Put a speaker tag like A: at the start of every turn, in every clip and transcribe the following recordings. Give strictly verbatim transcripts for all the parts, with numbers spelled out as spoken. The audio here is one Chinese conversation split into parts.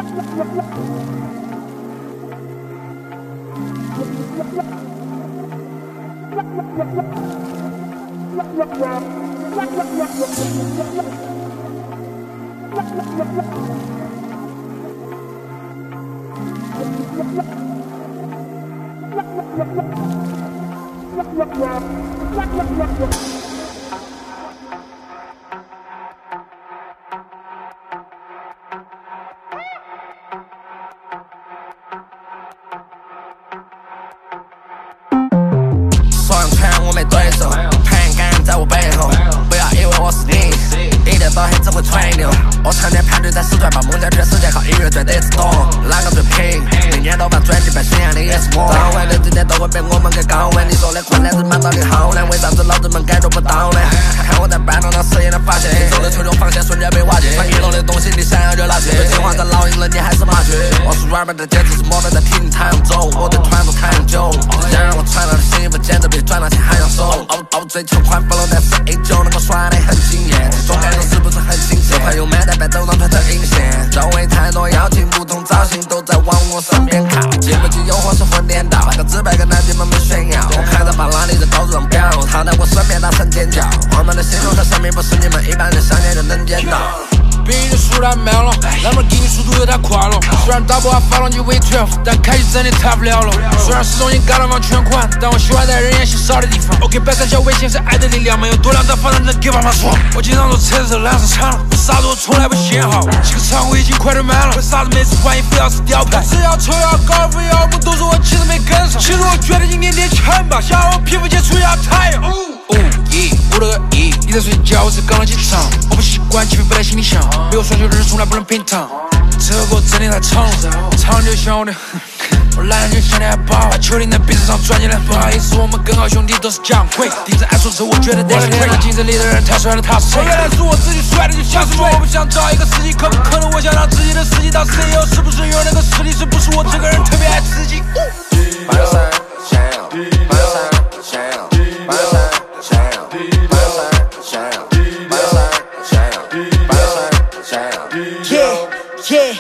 A: 所有拳我没对手，盘杆在我背后，不要以为我是你，一点到黑只会吹牛。我成天盘踞在时段，把梦想全世界靠音乐最得自动。哪个最拼？每年都把专辑办，宣扬的也是我。当晚的今天都会被我们给搞完。你说的困难是满到底好难，为啥子老子们感觉不到呢？看我在半路上实验的发现，走的球球防线瞬间被瓦解。把一楼的东西你想要就拿去，对计划在老鹰了你还是麻雀。我是软板的坚持是磨的在听太阳走，我对团队太阳久，想让我传达的心意不简直比赚到钱还要收。傲傲追求宽不拢，但是 A 九能够耍得很惊艳，这种感受是不是很新鲜？朋友们在摆走廊推特引线，周围太多妖精，不同造型都在往我身边靠，经不起诱惑是混颠倒，摆个自拍跟男弟们们炫耀，我看着把拉力在高处上飙，他在我身边大声尖叫，我们的心中的生命不是你们一般人想念就能见到。
B: 别人的速度太慢了，那么给你速度又太快了。虽然打不下发动机 V 十二，但开启真的太不了了。虽然始终应该了往全款，但我喜欢在人烟稀少的地方。OK， 白三角微信是爱的力量，没有多量的方式能给爸妈说。我经常坐车子拦上场了，为啥子我从来不限号？这个场我已经快点满了，为啥子每次换衣服要是吊牌？只要抽要高尔夫要么都是我其实没跟上。其实我觉得今天点强吧，想我皮肤接触要太阳。哦耶，我了个亿，你在睡觉，我在刚刚起床。我不习惯气氛不在心里想，没有双休日从来不能平躺。这个真的太长了，长就像我的，我懒就像你还饱，把球钉在鼻子上钻进来。不好意思，我们跟好兄弟都是讲鬼，盯着爱说这我觉得得是亏。镜子里的人太帅了，他是谁？原来是我自己帅的就像是我。我不想找一个司机，可不可能我想让自己的司机当 C E O？ 是不是有那个实力？是不是我这个人特别爱刺激？
A: 八六三想要，八六三想要，八六三想要，八六三想要，八六三想要，八六三想要。
C: Yeah yeah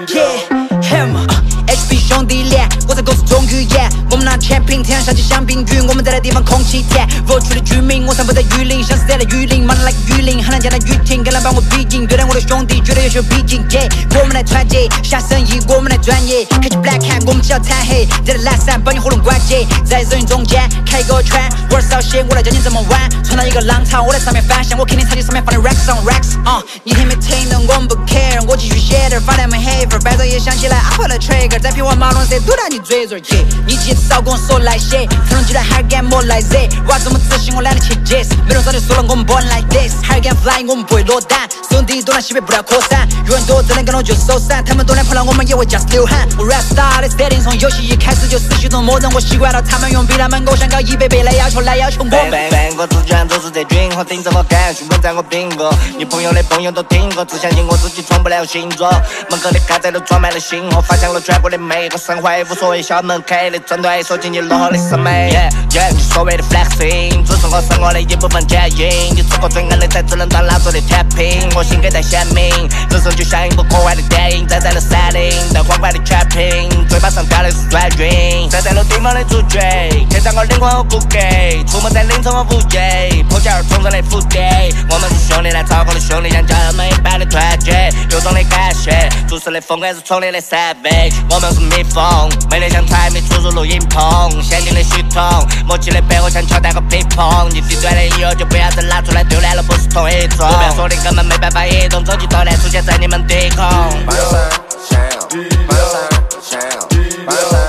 C: yeah hammer H P 兄弟连，我在公司中语言，我们拿钱平天上就像冰雨，我们在的地方空气甜。我区的居民，我散步在雨林，像是在的雨林，忙得来个雨林，很难见到雨停，更难帮我逼近。对待我的兄弟，绝对有些逼近。Yeah， 我们来团结，下生意我们来专业，开启 black hat， 我们只要贪黑，带着蓝伞把你喉咙关节，在人群中间开一个圈，我是扫血，我来教你怎么玩，创造一个浪潮，我在上面翻向，我肯定超级上面放的 racks on racks， 啊、uh, ，你听没听懂？我们不 care， 我继续写点发他们黑粉，白昼也想起来 I pull the trigger， 在平缓马路谁堵到你嘴嘴 ，yeah， 你记得少跟我说来些，可能记得还敢莫来惹，我这么自信我懒得去 diss， 没人早就说了我们 born like this， 还敢 fly 我们不会落单，兄弟东南西北不了扩散，有人多只能跟我就手散，他们多难碰到我们也会 just 流汗，我 rap star 的设定从游戏一开始就死序中默认，我习惯了他们用比他们偶像高一百倍来要求来要求我。
A: 半个自然都是这军火顶着我干，询问在我bingo，你朋友的朋友都听过，只相信我自己闯不了星座，门口的卡仔都装满了星火，发现了全国的每个生活，无所谓小门开的针对收紧你落后的审美。Yeah yeah， 你所谓的 flexing， 只是我生活的一部分剪影，你吃过最硬的菜，只能当老子的甜品，我性格太鲜明，人生就像一部科幻的电影，站在了山顶，但皇冠的全屏，嘴巴上叼的是转运，站在了顶峰的主角，天上我灵魂和骨骼，出门在凌晨和午夜，破茧而重生的蝴蝶，我们是兄弟，来操控的兄弟，像家人们一般的团结，由衷的感谢，做事的风格是丛林的 savage， 我们是蜜蜂，每天像财迷出入录音棚，先进的系统，默契的背后像乔丹和乒乓，你低端的以后就不要再拿出来丢脸了，不是同一种，目标锁定根本没办法移动，洲际导弹出现在你们低空。八六三想要，八六三想要，八六三。